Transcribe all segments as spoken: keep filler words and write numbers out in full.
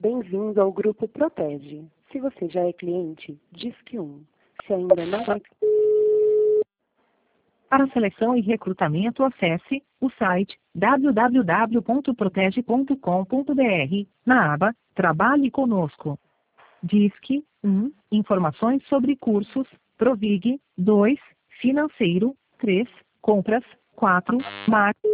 bem-vindo ao Grupo Protege. Se você já é cliente, disque um. Se ainda não é... Para seleção e recrutamento, acesse o site w w w ponto protege ponto com ponto b r, na aba Trabalhe Conosco. Disque um. Informações sobre cursos. Provig. dois. Financeiro. três. Compras. quatro. Marketing.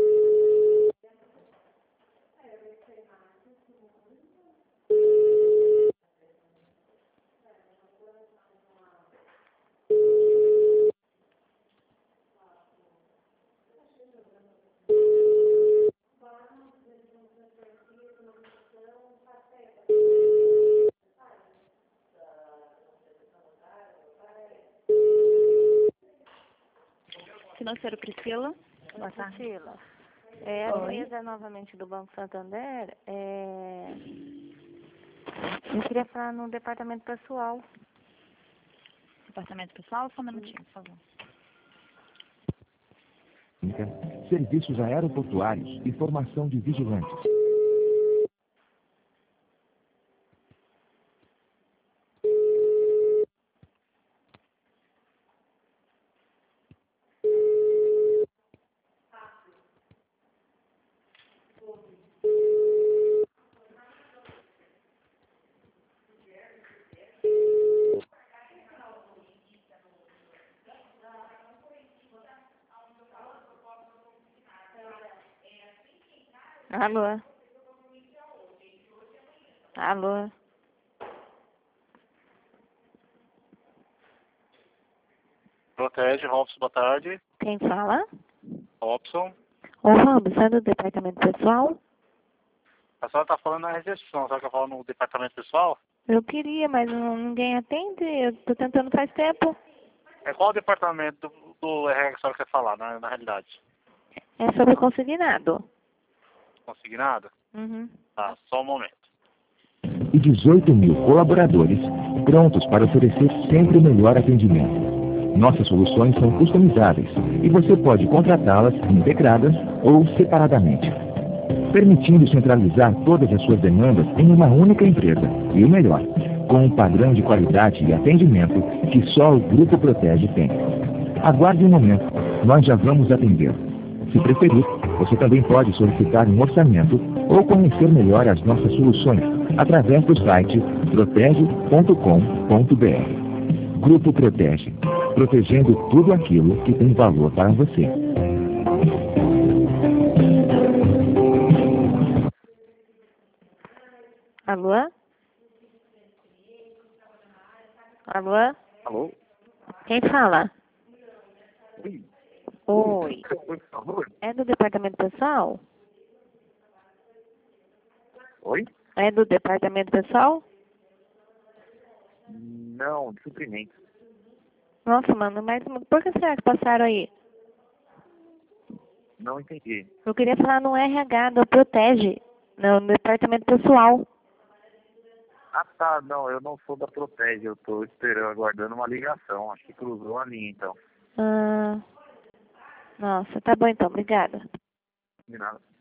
Financeiro Priscila. Boa tarde. Priscila. É, a Oi. Luísa novamente do Banco Santander. É... Eu queria falar no departamento pessoal. Departamento pessoal, só um minutinho, por favor. Serviços aeroportuários e formação de vigilantes. Alô? Alô? Protege, Robson, boa tarde. Quem fala? Robson. Ô, Robson, é do departamento pessoal? A senhora está falando na recepção, a senhora quer falar no departamento pessoal? Eu queria, mas não, ninguém atende. Eu tô tentando faz tempo. É qual o departamento do, do R H que a senhora quer falar, na, na realidade? É sobre o consignado. Consignado? Uhum. Tá, só um momento. E dezoito mil colaboradores prontos para oferecer sempre o melhor atendimento. Nossas soluções são customizáveis e você pode contratá-las integradas ou separadamente, permitindo centralizar todas as suas demandas em uma única empresa. E o melhor, com um padrão de qualidade e atendimento que só o Grupo Protege tem. Aguarde um momento, nós já vamos atender. Se preferir, você também pode solicitar um orçamento ou conhecer melhor as nossas soluções através do site protege ponto com ponto b r. Grupo Protege, protegendo tudo aquilo que tem valor para você. Alô? Alô? Alô? Quem fala? Oi. Oi. Por favor. É do departamento pessoal? Oi? É do departamento pessoal? Não, de suprimento. Nossa, mano, mas por que será que passaram aí? Não entendi. Eu queria falar no R H do Protege, no departamento pessoal. Ah, tá, não, eu não sou da Protege, eu tô esperando, aguardando uma ligação. Acho que cruzou a linha, então. Ah, nossa, tá bom então, obrigada. De nada.